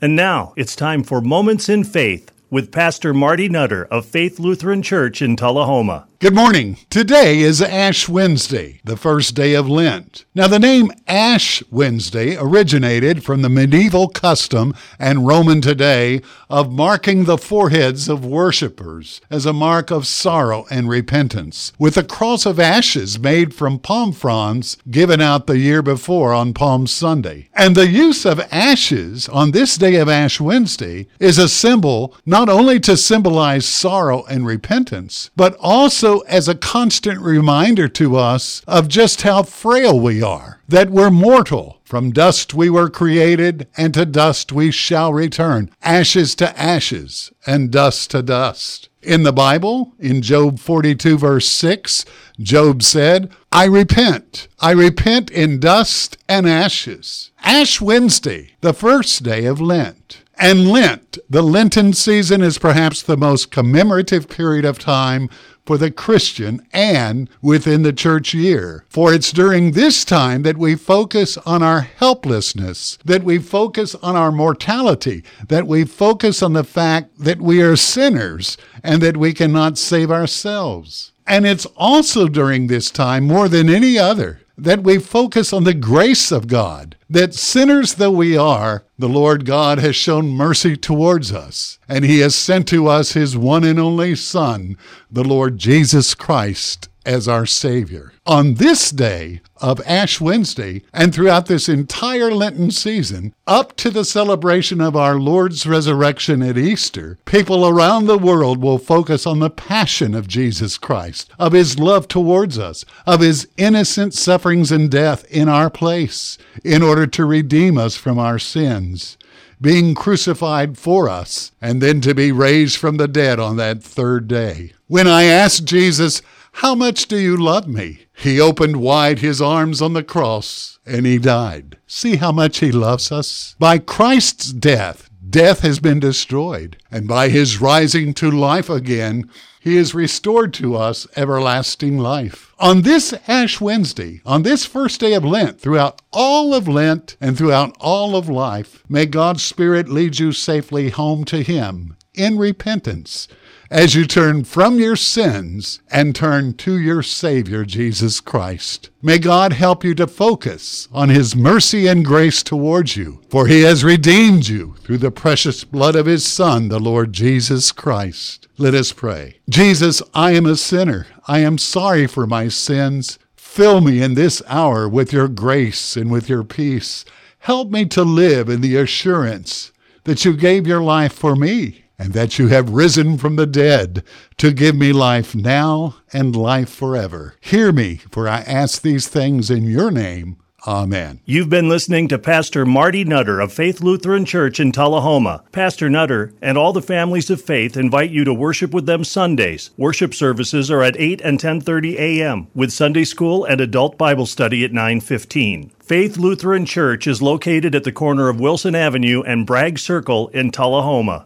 And now it's time for Moments in Faith with Pastor Marty Nutter of Faith Lutheran Church in Tullahoma. Good morning. Today is Ash Wednesday, the first day of Lent. Now, the name Ash Wednesday originated from the medieval custom and Roman today of marking the foreheads of worshipers as a mark of sorrow and repentance, with a cross of ashes made from palm fronds given out the year before on Palm Sunday. And the use of ashes on this day of Ash Wednesday is a symbol not only to symbolize sorrow and repentance, but also as a constant reminder to us of just how frail we are, that we're mortal. From dust we were created, and to dust we shall return. Ashes to ashes, and dust to dust. In the Bible, in Job 42, verse 6, Job said, I repent in dust and ashes. Ash Wednesday, the first day of Lent. And Lent, the Lenten season, is perhaps the most commemorative period of time for the Christian and within the church year. For it's during this time that we focus on our helplessness, that we focus on our mortality, that we focus on the fact that we are sinners and that we cannot save ourselves. And it's also during this time, more than any other, that we focus on the grace of God, that sinners though we are, the Lord God has shown mercy towards us, and He has sent to us His one and only Son, the Lord Jesus Christ, as our Savior. On this day of Ash Wednesday, and throughout this entire Lenten season, up to the celebration of our Lord's resurrection at Easter, people around the world will focus on the passion of Jesus Christ, of His love towards us, of His innocent sufferings and death in our place, in order to redeem us from our sins, being crucified for us, and then to be raised from the dead on that third day. When I asked Jesus, how much do you love me? He opened wide His arms on the cross, and He died. See how much He loves us? By Christ's death, death has been destroyed, and by His rising to life again, He has restored to us everlasting life. On this Ash Wednesday, on this first day of Lent, throughout all of Lent and throughout all of life, may God's Spirit lead you safely home to Him in repentance, as you turn from your sins and turn to your Savior, Jesus Christ. May God help you to focus on His mercy and grace towards you, for He has redeemed you through the precious blood of His Son, the Lord Jesus Christ. Let us pray. Jesus, I am a sinner. I am sorry for my sins. Fill me in this hour with your grace and with your peace. Help me to live in the assurance that you gave your life for me, and that you have risen from the dead to give me life now and life forever. Hear me, for I ask these things in your name. Amen. You've been listening to Pastor Marty Nutter of Faith Lutheran Church in Tullahoma. Pastor Nutter and all the families of faith invite you to worship with them Sundays. Worship services are at 8 and 10:30 a.m., with Sunday school and adult Bible study at 9:15. Faith Lutheran Church is located at the corner of Wilson Avenue and Bragg Circle in Tullahoma.